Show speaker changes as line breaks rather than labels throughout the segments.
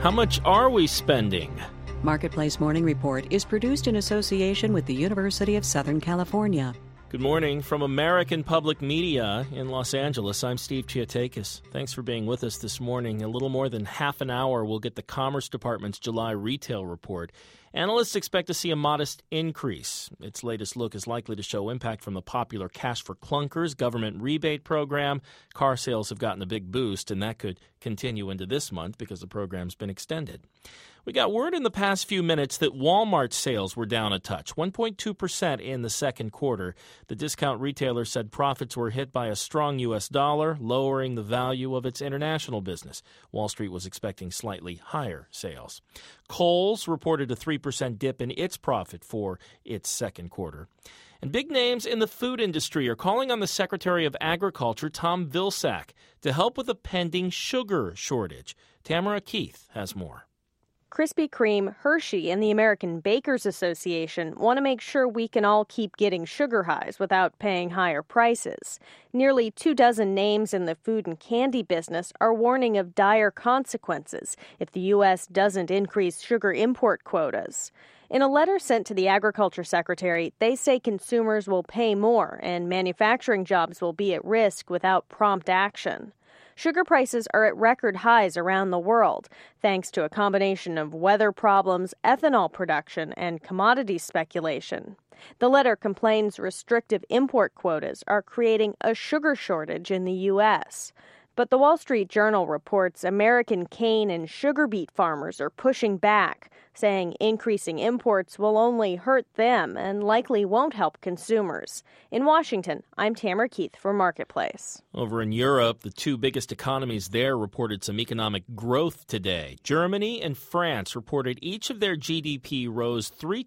How much are we spending?
Marketplace Morning Report is produced in association with the University of Southern California.
Good morning from American Public Media in Los Angeles. I'm Steve Chiatakis. Thanks for being with us this morning. In a little more than half an hour, we'll get the Commerce Department's July retail report. Analysts expect to see a modest increase. Its latest look is likely to show impact from the popular Cash for Clunkers government rebate program. Car sales have gotten a big boost, and that could continue into this month because the program's been extended. We got word in the past few minutes that Walmart sales were down a touch, 1.2% in the second quarter. The discount retailer said profits were hit by a strong U.S. dollar, lowering the value of its international business. Wall Street was expecting slightly higher sales. Kohl's reported a 3% dip in its profit for its second quarter. And big names in the food industry are calling on the Secretary of Agriculture, Tom Vilsack, to help with a pending sugar shortage. Tamara Keith has more.
Krispy Kreme, Hershey, and the American Bakers Association want to make sure we can all keep getting sugar highs without paying higher prices. Nearly 24 names in the food and candy business are warning of dire consequences if the U.S. doesn't increase sugar import quotas. In a letter sent to the Agriculture Secretary, they say consumers will pay more and manufacturing jobs will be at risk without prompt action. Sugar prices are at record highs around the world, thanks to a combination of weather problems, ethanol production, and commodity speculation. The letter complains restrictive import quotas are creating a sugar shortage in the U.S. But the Wall Street Journal reports American cane and sugar beet farmers are pushing back, saying increasing imports will only hurt them and likely won't help consumers. In Washington, I'm Tamara Keith for Marketplace.
Over in Europe, the two biggest economies there reported some economic growth today. Germany and France reported each of their GDP rose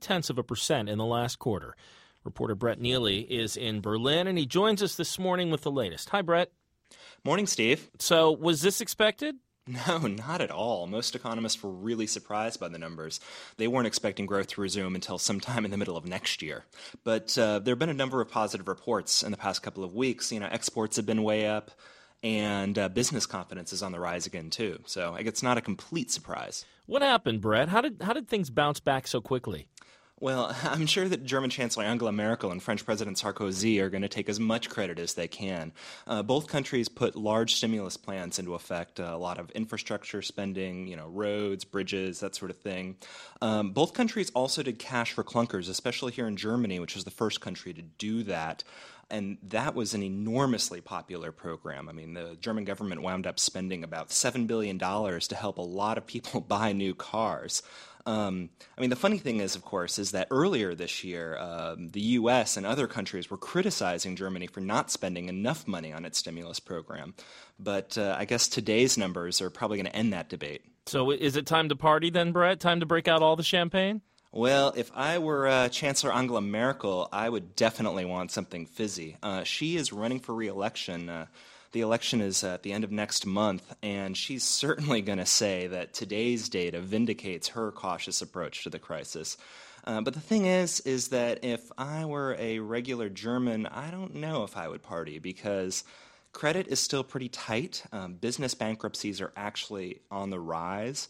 0.3% in the last quarter. Reporter Brett Neely is in Berlin, and he joins us this morning with the latest. Hi, Brett.
Morning, Steve.
So, was this expected?
No, not at all. Most economists were really surprised by the numbers. They weren't expecting growth to resume until sometime in the middle of next year. But there have been a number of positive reports in the past couple of weeks. Exports have been way up, and business confidence is on the rise again, too. So it's not a complete surprise.
What happened, Brett? How did things bounce back so quickly?
Well, I'm sure that German Chancellor Angela Merkel and French President Sarkozy are going to take as much credit as they can. Both countries put large stimulus plans into effect, a lot of infrastructure spending, roads, bridges, that sort of thing. Both countries also did Cash for Clunkers, especially here in Germany, which was the first country to do that. And that was an enormously popular program. I mean, the German government wound up spending about $7 billion to help a lot of people buy new cars. The funny thing is, of course, is that earlier this year, the U.S. and other countries were criticizing Germany for not spending enough money on its stimulus program. But I guess today's numbers are probably going to end that debate.
So is it time to party then, Brett? Time to break out all the champagne?
Well, if I were Chancellor Angela Merkel, I would definitely want something fizzy. She is running for re-election. The election is at the end of next month, and she's certainly going to say that today's data vindicates her cautious approach to the crisis. But the thing is that if I were a regular German, I don't know if I would party because credit is still pretty tight. Business bankruptcies are actually on the rise.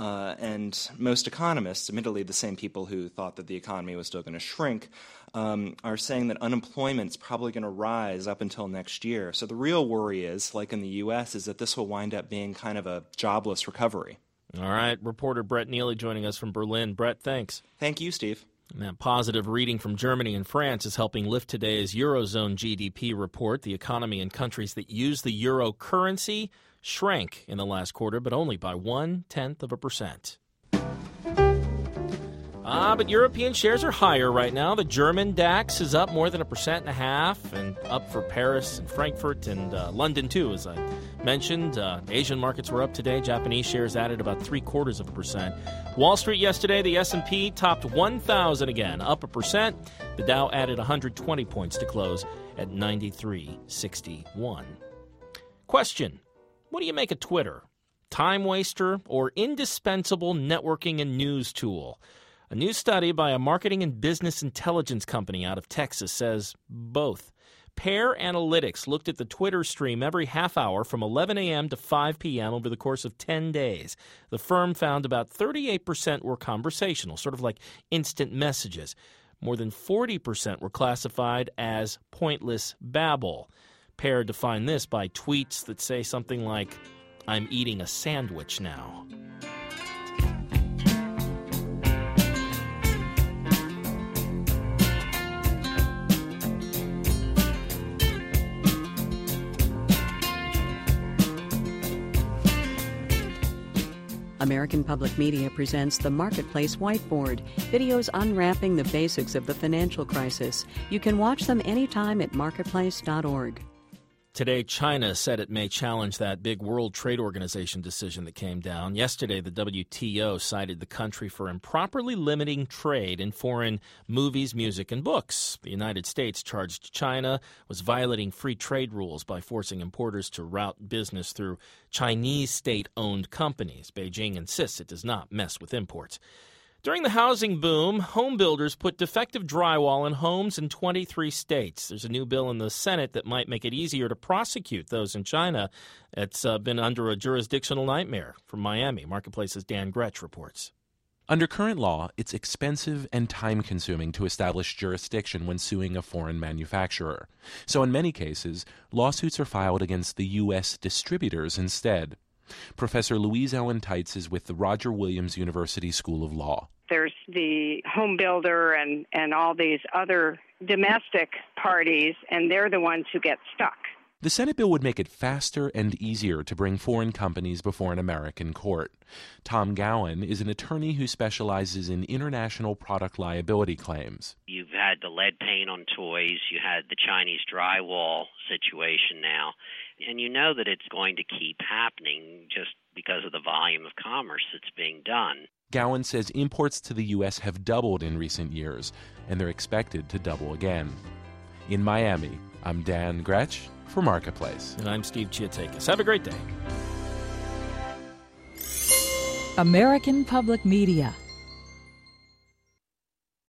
And most economists, admittedly the same people who thought that the economy was still going to shrink, are saying that unemployment is probably going to rise up until next year. So the real worry is, like in the U.S., is that this will wind up being kind of a jobless recovery.
All right. Reporter Brett Neely joining us from Berlin. Brett, thanks.
Thank you, Steve.
And that positive reading from Germany and France is helping lift today's Eurozone GDP report. The economy in countries that use the euro currency shrank in the last quarter, but only by 0.1%. But European shares are higher right now. The German DAX is up more than 1.5%, and up for Paris and Frankfurt and London, too, as I mentioned. Asian markets were up today. Japanese shares added about 0.75%. Wall Street yesterday, the S&P topped 1,000 again, up 1%. The Dow added 120 points to close at 93.61. Question: what do you make of Twitter? Time waster or indispensable networking and news tool? A new study by a marketing and business intelligence company out of Texas says both. Pair Analytics looked at the Twitter stream every half hour from 11 a.m. to 5 p.m. over the course of 10 days. The firm found about 38% were conversational, sort of like instant messages. More than 40% were classified as pointless babble. Pair defined this by tweets that say something like, "I'm eating a sandwich now."
American Public Media presents the Marketplace Whiteboard, videos unwrapping the basics of the financial crisis. You can watch them anytime at marketplace.org.
Today, China said it may challenge that big World Trade Organization decision that came down. Yesterday, the WTO cited the country for improperly limiting trade in foreign movies, music, and books. The United States charged China was violating free trade rules by forcing importers to route business through Chinese state-owned companies. Beijing insists it does not mess with imports. During the housing boom, home builders put defective drywall in homes in 23 states. There's a new bill in the Senate that might make it easier to prosecute those in China. It's been under a jurisdictional nightmare. From Miami, Marketplace's Dan Gretsch reports.
Under current law, it's expensive and time-consuming to establish jurisdiction when suing a foreign manufacturer. So in many cases, lawsuits are filed against the U.S. distributors instead. Professor Louise Ellen Teitz is with the Roger Williams University School of Law.
There's the home builder and all these other domestic parties, and they're the ones who get stuck.
The Senate bill would make it faster and easier to bring foreign companies before an American court. Tom Gowan is an attorney who specializes in international product liability claims.
You've had the lead paint on toys, you had the Chinese drywall situation now, and you know that it's going to keep happening just because of the volume of commerce that's being done.
Gowan says imports to the U.S. have doubled in recent years, and they're expected to double again. In Miami, I'm Dan Gretsch for Marketplace.
And I'm Steve Chiatakis. Have a great day.
American Public Media